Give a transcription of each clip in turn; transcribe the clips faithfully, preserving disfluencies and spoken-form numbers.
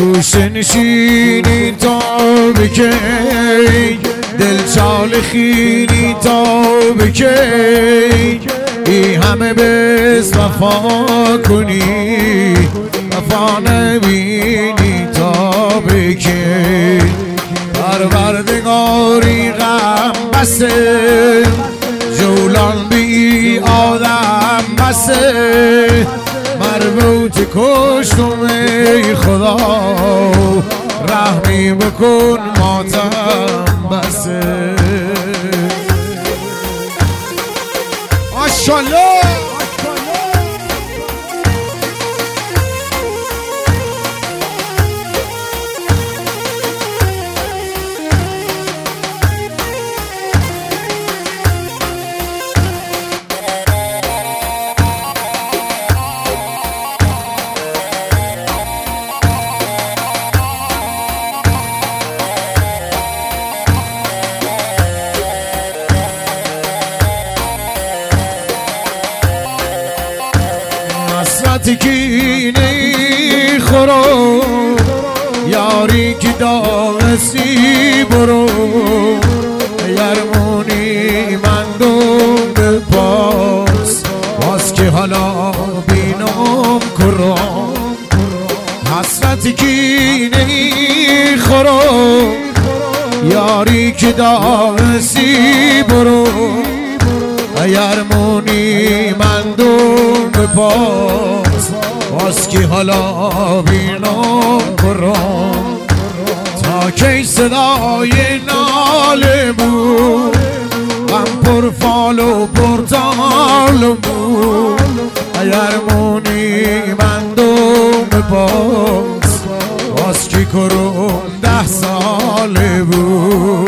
گوشه نشینی تا بکی دل چال خینی تا بکی ای همه بس وفا کنی وفا نبینی تا بکی پروردگاری غم بسه جولان بی آدم بسه مربوط کشتم ای خدا رحمی بکن ماتم بسه ماشاءالله حسرت کینه خورو یاری که داغسی برو یرمونی من دوم به پاس باز که حالا بینم کرم حسرت کینه خورو یاری که داغسی برو یرمونی من دوم به پاس باز که حالا بینم کرم تا کی صدای ناله بود غم پر فال و پرتال بود یرمونی من دوم به پاس باز که کرم ده ساله بود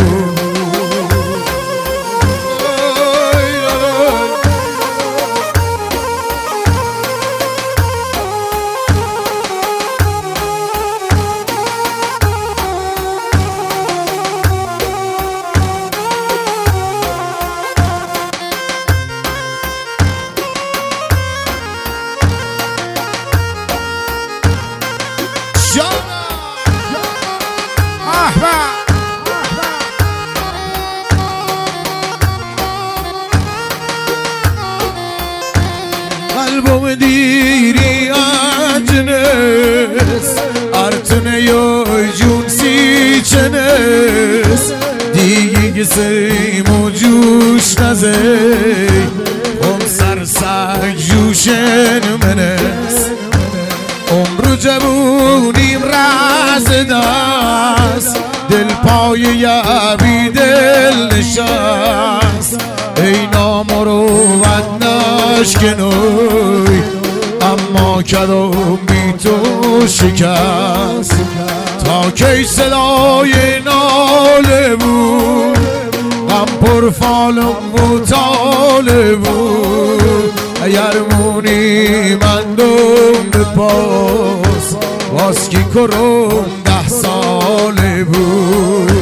قلبم دیری اجنس ارتنه یا جون سی چنس دیگه سیم و جوش نزی هم سرسک جوشن منس عمر جبونیم رز دست دل پای یبی دل نشست ای نامروت نشکنوی اما کدوم بی تو شکست تا کی صدای ناله بود غم پر فالم و تاله بود یرمونی من دوم به پاس باز کی کرم ده ساله بود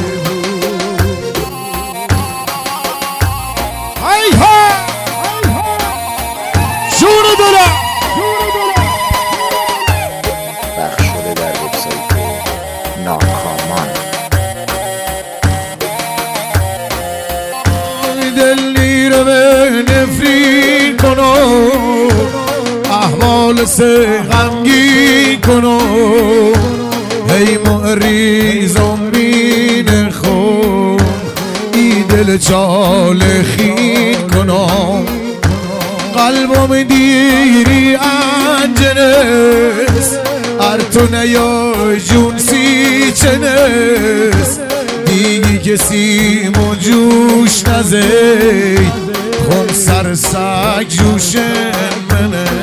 ای ها شور دلم بخش شده در وبسایت ناکامان دلی رو به نفرین کنو احوال سه غمگین کنو هی معریز امین خون ای دل چال خین کنم قلبم دیری انجنس ارتونه یا جون سی چنس دیگی کسی و جوش نزید خم سرسک جوشن منه